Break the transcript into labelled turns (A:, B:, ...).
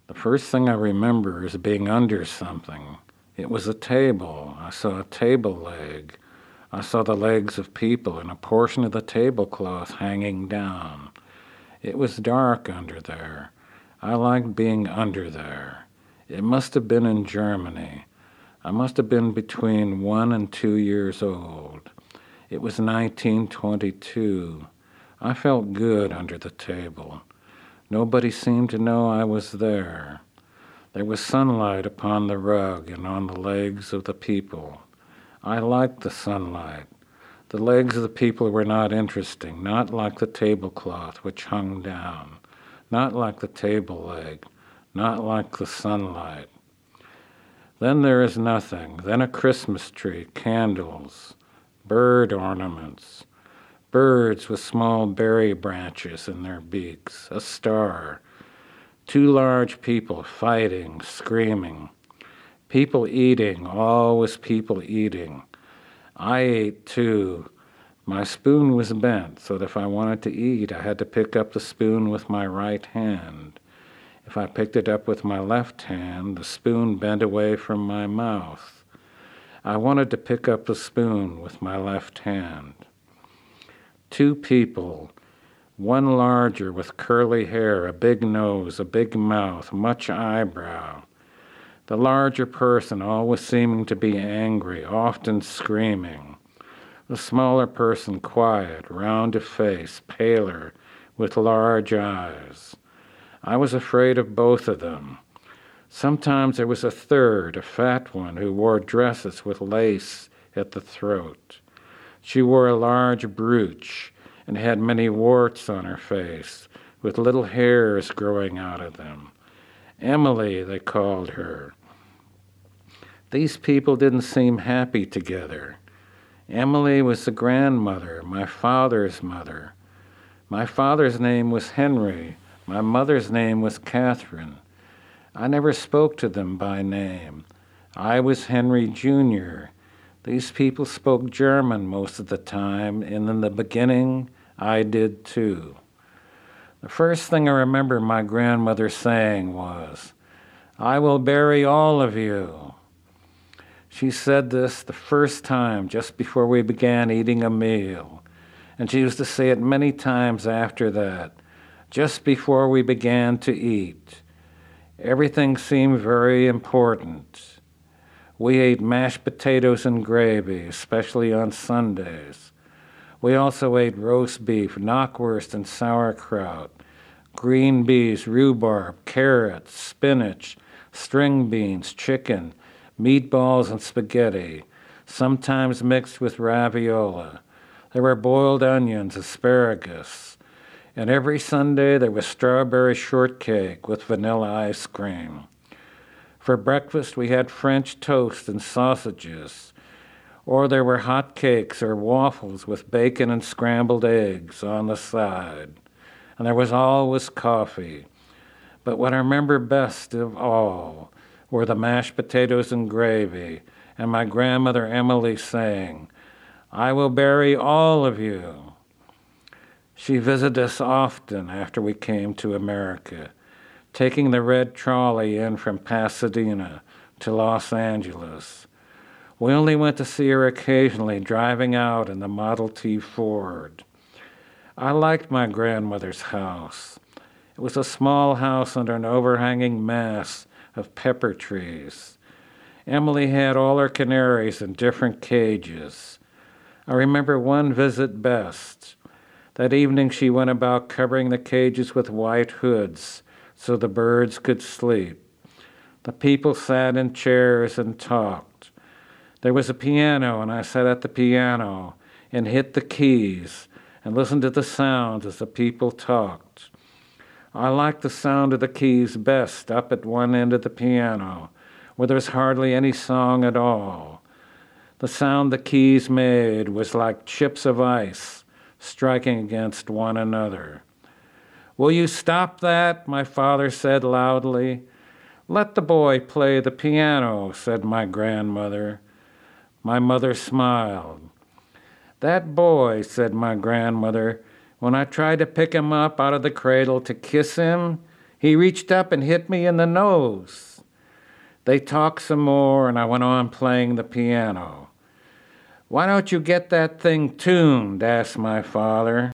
A: The first thing I remember is being under something. It was a table. I saw a table leg. I saw the legs of people and a portion of the tablecloth hanging down. It was dark under there. I liked being under there. It must have been in Germany. I must have been between 1 and 2 years old. It was 1922. I felt good under the table. Nobody seemed to know I was there. There was sunlight upon the rug and on the legs of the people. I liked the sunlight. The legs of the people were not interesting, not like the tablecloth which hung down, not like the table leg, not like the sunlight. Then there is nothing, then a Christmas tree, candles, bird ornaments, birds with small berry branches in their beaks, a star, 2 large people fighting, screaming, people eating, always people eating. I ate too. My spoon was bent, so that if I wanted to eat, I had to pick up the spoon with my right hand. If I picked it up with my left hand, the spoon bent away from my mouth. I wanted to pick up the spoon with my left hand. 2 people, one larger with curly hair, a big nose, a big mouth, much eyebrow. The larger person always seeming to be angry, often screaming. The smaller person quiet, round of face, paler, with large eyes. I was afraid of both of them. Sometimes there was a third, a fat one, who wore dresses with lace at the throat. She wore a large brooch and had many warts on her face, with little hairs growing out of them. Emily, they called her. These people didn't seem happy together. Emily was the grandmother, my father's mother. My father's name was Henry. My mother's name was Catherine. I never spoke to them by name. I was Henry Jr. These people spoke German most of the time, and in the beginning, I did too. The first thing I remember my grandmother saying was, "I will bury all of you." She said this the first time just before we began eating a meal, and she used to say it many times after that, just before we began to eat. Everything seemed very important. We ate mashed potatoes and gravy, especially on Sundays. We also ate roast beef, knockwurst and sauerkraut, green beans, rhubarb, carrots, spinach, string beans, chicken, meatballs and spaghetti, sometimes mixed with raviola. There were boiled onions, asparagus, and every Sunday there was strawberry shortcake with vanilla ice cream. For breakfast we had French toast and sausages, or there were hot cakes or waffles with bacon and scrambled eggs on the side. And there was always coffee. But what I remember best of all were the mashed potatoes and gravy, and my grandmother Emily saying, "I will bury all of you." She visited us often after we came to America, taking the red trolley in from Pasadena to Los Angeles. We only went to see her occasionally, driving out in the Model T Ford. I liked my grandmother's house. It was a small house under an overhanging mass of pepper trees. Emily had all her canaries in different cages. I remember one visit best. That evening she went about covering the cages with white hoods so the birds could sleep. The people sat in chairs and talked. There was a piano, and I sat at the piano and hit the keys and listened to the sounds as the people talked. I liked the sound of the keys best up at one end of the piano, where there was hardly any song at all. The sound the keys made was like chips of ice striking against one another. "Will you stop that?" my father said loudly. "Let the boy play the piano," said my grandmother. My mother smiled. "That boy," said my grandmother, "when I tried to pick him up out of the cradle to kiss him, He reached up and hit me in the nose. They talked some more, and I went on playing the piano. "Why don't you get that thing tuned?" asked my father.